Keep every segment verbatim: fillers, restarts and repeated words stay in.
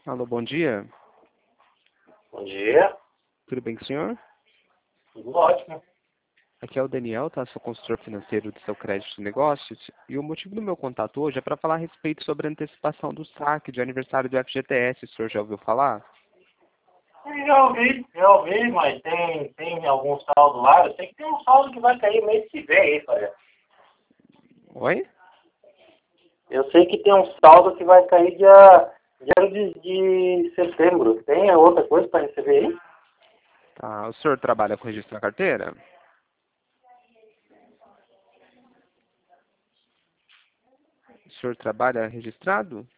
Alô, bom dia. Bom dia. Tudo bem com o senhor? Tudo ótimo. Aqui é o Daniel, tá? Sou consultor financeiro do seu crédito de negócios. E o motivo do meu contato hoje é para falar a respeito sobre a antecipação do saque de aniversário do F G T S. O senhor já ouviu falar? Eu já ouvi, já ouvi, mas tem, tem algum saldo lá. Eu sei que tem um saldo que vai cair mês que vem aí, Faria. Oi? Eu sei que tem um saldo que vai cair dia, dia de, de setembro. Tem outra coisa para receber aí? Tá. O senhor trabalha com registro na carteira? O senhor trabalha registrado?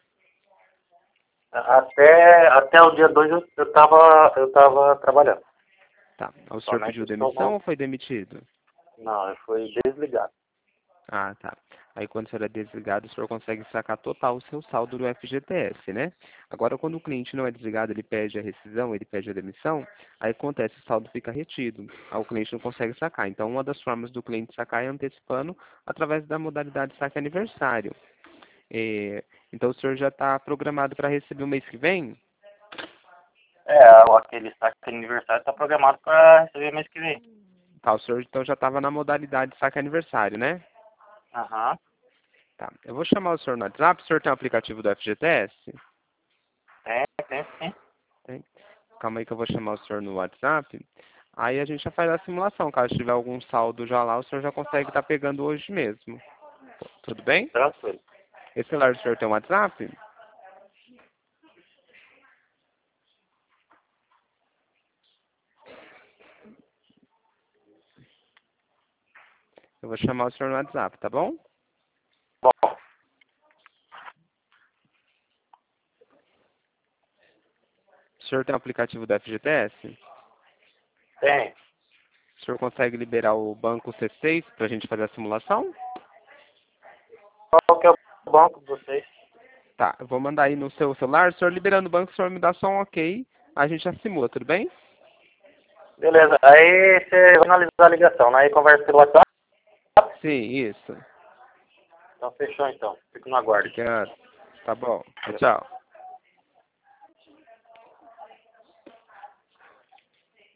Até, até o dia dois eu, eu, tava, eu tava trabalhando. Tá. O senhor Somente pediu estou demissão com... ou foi demitido? Não, eu fui desligado. Ah, tá. Aí quando o senhor é desligado, o senhor consegue sacar total o seu saldo do F G T S, né? Agora, quando o cliente não é desligado, ele pede a rescisão, ele pede a demissão, aí acontece, o saldo fica retido. Aí o cliente não consegue sacar. Então, uma das formas do cliente sacar é antecipando através da modalidade saque aniversário. É, então, o senhor já está programado para receber o mês que vem? É, aquele saque de aniversário está programado para receber mês que vem. Tá, o senhor então já estava na modalidade saque aniversário, né? Aham. Tá. Eu vou chamar o senhor no WhatsApp. O senhor tem o aplicativo do F G T S? Tem, tem, sim. Tem. Calma aí que eu vou chamar o senhor no WhatsApp. Aí a gente já faz a simulação. Caso tiver algum saldo já lá, o senhor já consegue estar pegando hoje mesmo. Tudo bem? Tranquilo. Esse celular do senhor tem um WhatsApp? Eu vou chamar o senhor no WhatsApp, tá bom? Bom, O senhor tem o aplicativo do F G T S? tem. O senhor consegue liberar o banco C seis para a gente fazer a simulação? Qual que é o banco de vocês? Tá, eu vou mandar aí no seu celular. O senhor liberando o banco, o senhor me dá só um ok. A gente já simula, tudo bem? Beleza. Aí você vai analisar a ligação, né? Aí conversa pelo WhatsApp. Sim, isso. Então fechou então. Fico no aguardo. Obrigado. Tá bom. Tchau.